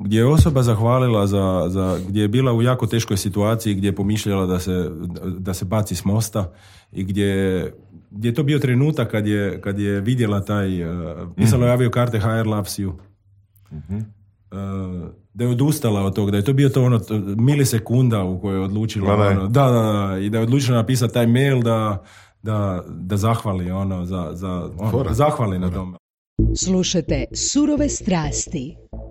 gdje je osoba zahvalila gdje je bila u jako teškoj situaciji, gdje je pomišljala da se baci s mosta i gdje je to bio trenutak kad je vidjela taj, pisalo je aviokarte HR loves you. Da je odustala od toga, da je to bio to ono milisekunda u kojoj je odlučila i da je odlučila napisati taj mail da zahvali zahvali na tome. Slušajte Surove strasti.